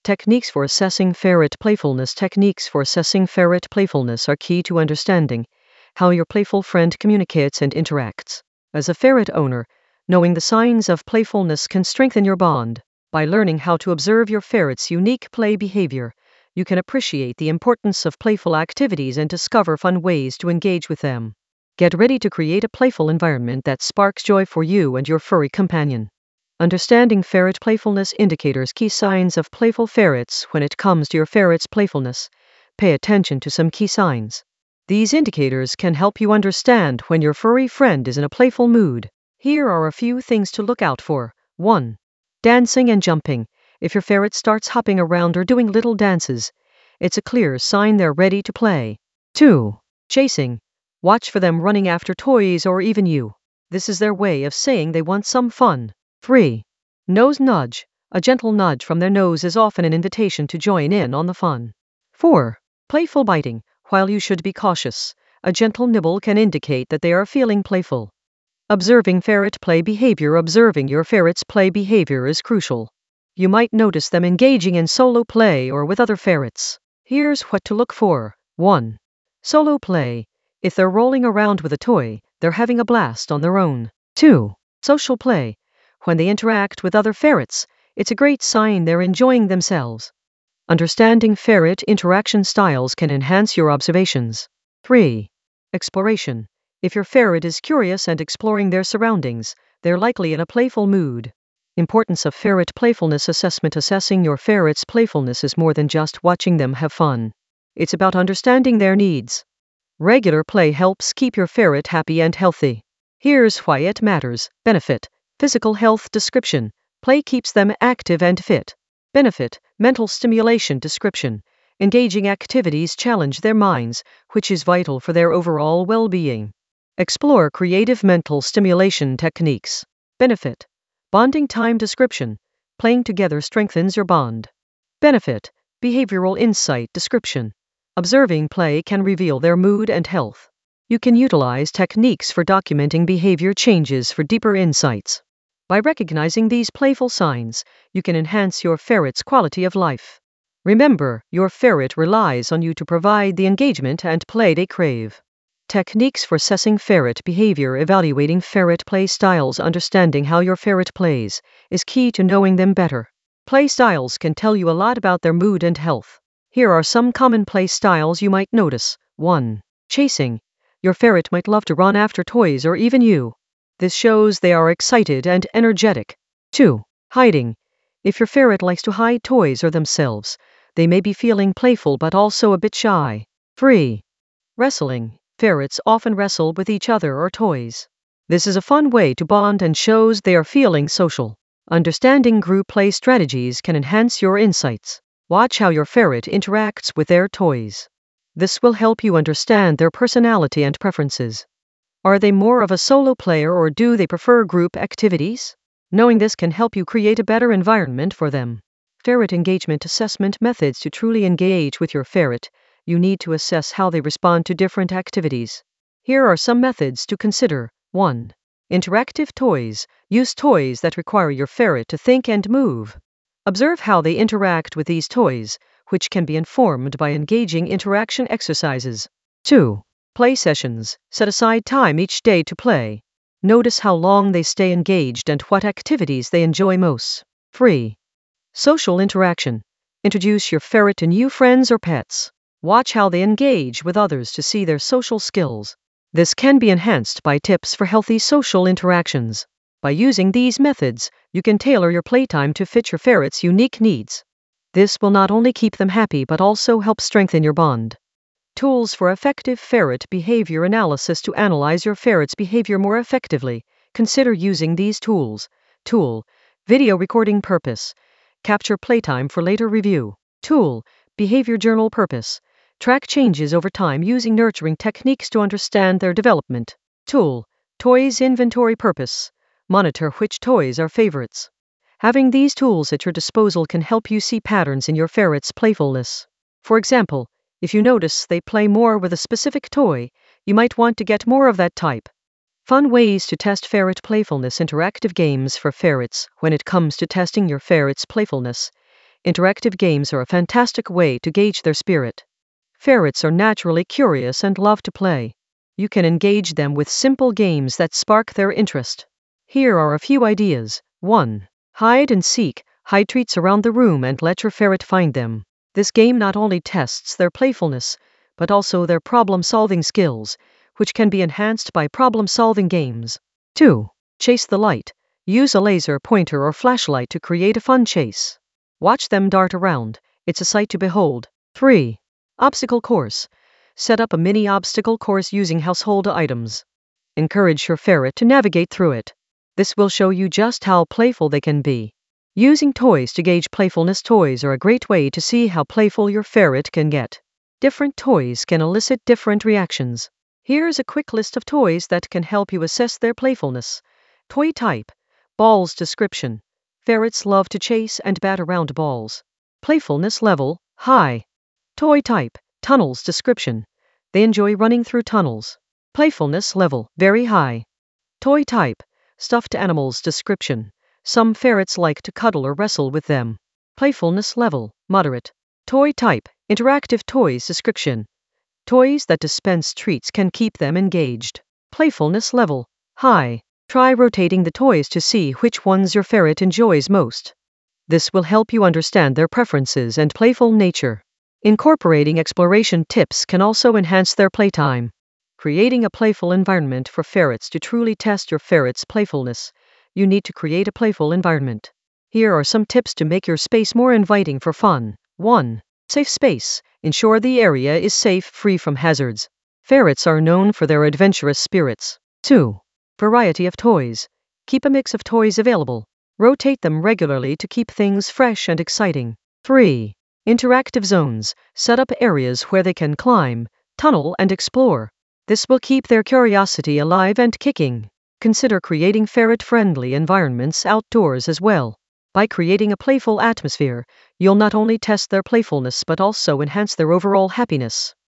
Techniques for assessing ferret playfulness. Techniques for assessing ferret playfulness are key to understanding how your playful friend communicates and interacts. As a ferret owner, knowing the signs of playfulness can strengthen your bond. By learning how to observe your ferret's unique play behavior, you can appreciate the importance of playful activities and discover fun ways to engage with them. Get ready to create a playful environment that sparks joy for you and your furry companion. Understanding ferret playfulness indicators. Key signs of playful ferrets. When it comes to your ferret's playfulness, pay attention to some key signs. These indicators can help you understand when your furry friend is in a playful mood. Here are a few things to look out for. 1. Dancing and jumping. If your ferret starts hopping around or doing little dances, it's a clear sign they're ready to play. 2. Chasing. Watch for them running after toys or even you. This is their way of saying they want some fun. 3. Nose nudge. A gentle nudge from their nose is often an invitation to join in on the fun. 4. Playful biting. While you should be cautious, a gentle nibble can indicate that they are feeling playful. Observing ferret play behavior. Observing your ferret's play behavior is crucial. You might notice them engaging in solo play or with other ferrets. Here's what to look for. 1. Solo play. If they're rolling around with a toy, they're having a blast on their own. 2. Social play. When they interact with other ferrets, it's a great sign they're enjoying themselves. Understanding ferret interaction styles can enhance your observations. 3. Exploration. If your ferret is curious and exploring their surroundings, they're likely in a playful mood. Importance of ferret playfulness assessment. Assessing your ferret's playfulness is more than just watching them have fun. It's about understanding their needs. Regular play helps keep your ferret happy and healthy. Here's why it matters. Benefit. Physical health. Description. Play keeps them active and fit. Benefit. Mental stimulation. Description. Engaging activities challenge their minds, which is vital for their overall well-being. Explore creative mental stimulation techniques. Benefit. Bonding time. Description. Playing together strengthens your bond. Benefit. Behavioral insight. Description. Observing play can reveal their mood and health. You can utilize techniques for documenting behavior changes for deeper insights. By recognizing these playful signs, you can enhance your ferret's quality of life. Remember, your ferret relies on you to provide the engagement and play they crave. Techniques for assessing ferret behavior. Evaluating ferret play styles. Understanding how your ferret plays is key to knowing them better. Play styles can tell you a lot about their mood and health. Here are some common play styles you might notice. 1. Chasing. Your ferret might love to run after toys or even you. This shows they are excited and energetic. 2. Hiding. If your ferret likes to hide toys or themselves, they may be feeling playful but also a bit shy. 3. Wrestling. Ferrets often wrestle with each other or toys. This is a fun way to bond and shows they are feeling social. Understanding group play strategies can enhance your insights. Watch how your ferret interacts with their toys. This will help you understand their personality and preferences. Are they more of a solo player or do they prefer group activities? Knowing this can help you create a better environment for them. Ferret engagement assessment methods. To truly engage with your ferret, you need to assess how they respond to different activities. Here are some methods to consider. 1. Interactive toys. Use toys that require your ferret to think and move. Observe how they interact with these toys, which can be informed by engaging interaction exercises. 2. Play sessions. Set aside time each day to play. Notice how long they stay engaged and what activities they enjoy most. 3. Social interaction. Introduce your ferret to new friends or pets. Watch how they engage with others to see their social skills. This can be enhanced by tips for healthy social interactions. By using these methods, you can tailor your playtime to fit your ferret's unique needs. This will not only keep them happy but also help strengthen your bond. Tools for effective ferret behavior analysis. To analyze your ferret's behavior more effectively, consider using these tools. Tool. Video recording purpose. Capture playtime for later review. Tool. Behavior journal purpose. Track changes over time using nurturing techniques to understand their development. Tool. Toys inventory purpose. Monitor which toys are favorites. Having these tools at your disposal can help you see patterns in your ferret's playfulness. For example, if you notice they play more with a specific toy, you might want to get more of that type. Fun ways to test ferret playfulness. Interactive games for ferrets. When it comes to testing your ferret's playfulness, Interactive games are a fantastic way to gauge their spirit. Ferrets are naturally curious and love to play. You can engage them with simple games that spark their interest. Here are a few ideas. 1. Hide and seek. Hide treats around the room and let your ferret find them. This game not only tests their playfulness, but also their problem-solving skills, which can be enhanced by problem-solving games. 2. Chase the light. Use a laser pointer or flashlight to create a fun chase. Watch them dart around. It's a sight to behold. 3. Obstacle course. Set up a mini obstacle course using household items. Encourage your ferret to navigate through it. This will show you just how playful they can be. Using toys to gauge playfulness. Toys are a great way to see how playful your ferret can get. Different toys can elicit different reactions. Here's a quick list of toys that can help you assess their playfulness. Toy type. Balls. Description. Ferrets love to chase and bat around balls. Playfulness level, high. Toy type. Tunnels. Description. They enjoy running through tunnels. Playfulness level, very high. Toy type. Stuffed animals. Description. Some ferrets like to cuddle or wrestle with them. Playfulness level, moderate. Toy type. Interactive toys. Description. Toys that dispense treats can keep them engaged. Playfulness level, high. Try rotating the toys to see which ones your ferret enjoys most. This will help you understand their preferences and playful nature. Incorporating exploration tips can also enhance their playtime. Creating a playful environment for ferrets. To truly test your ferret's playfulness, you need to create a playful environment. Here are some tips to make your space more inviting for fun. 1. Safe space. Ensure the area is safe, free from hazards. Ferrets are known for their adventurous spirits. 2. Variety of toys. Keep a mix of toys available. Rotate them regularly to keep things fresh and exciting. 3. Interactive zones. Set up areas where they can climb, tunnel, and explore. This will keep their curiosity alive and kicking. Consider creating ferret-friendly environments outdoors as well. By creating a playful atmosphere, you'll not only test their playfulness but also enhance their overall happiness.